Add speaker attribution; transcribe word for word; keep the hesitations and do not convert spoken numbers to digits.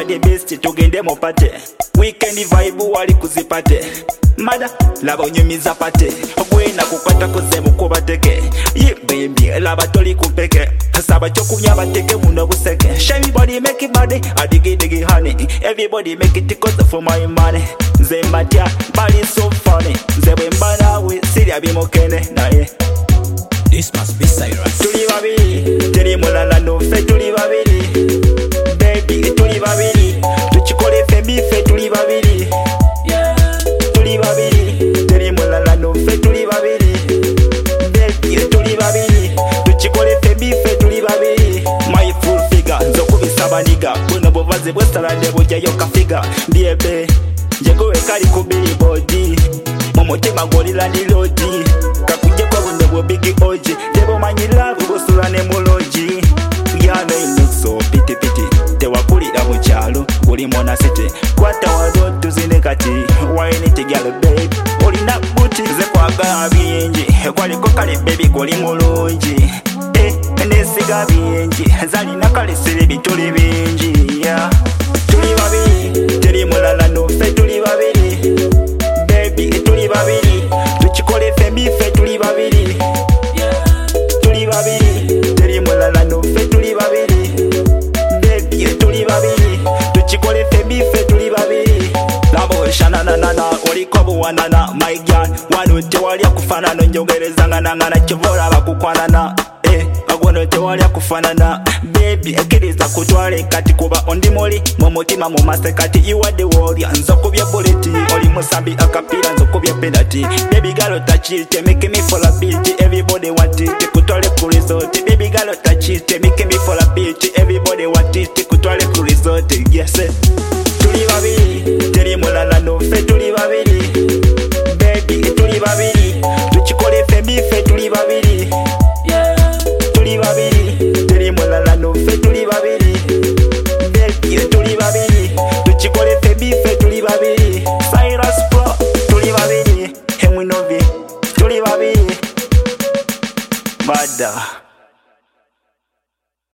Speaker 1: the best tugende mu pate weekend vibe wali kuzipate mada laba onyumiza pate ogwena kukwata kuze mukubateke ye baby laba toli kumpeke saba chokunya bateke muno buseke everybody make it body adigi digi honey everybody make it cause for my money nze mbatya bali so funny nze bwembana we siria bimokene naye.
Speaker 2: This must be Cyrus.
Speaker 1: Tuli babiri teri mulala no fe tuli babiri baby tuli babiri tuchikole fe bife tuli babiri tuli babiri teri mulala no fe tuli babiri baby tuli babiri tuchikole fe bife tuli babiri my full figure nzokubisa niga buno bovaze bwesala ndebujyayo kafiga ndiebe njego ekali ku billboard mumutima golila ndilodi kakuje kwa buno bwo big oji debo manyila bugosula ne muloji yana inso piti piti tewakulira mu kyalo uli mona city kwata wado tuzine kati wine tigalo babe olina buti ze kwagala bingi kwaliko kale baby goli mulungi eh nesiga bingi zalina kale sire bituli bingi yeah. Tuli babiri teri mulala no fe tuli babiri baby tuli babiri tuchikole fe bife tuli babiri tuli babiri teri mulala no fe tuli babiri baby tuli babiri tuchikole fe bife tuli babiri labo shanana nana oliko buwanana my girl wano tewali akufanana njongereza ngana ngana kivola bakukwanana eh agwono tewali akufanana baby ekiriza kutwale kati kuba ondi moli mu mutima mu masekati you are the warrior nzokubya bullet oli musambi akapira nzokubya penalty baby girl touch it make me fall a beat everybody want it kutwale ku resort baby girl touch it make me fall a beat everybody want it kutwale ku resort yes.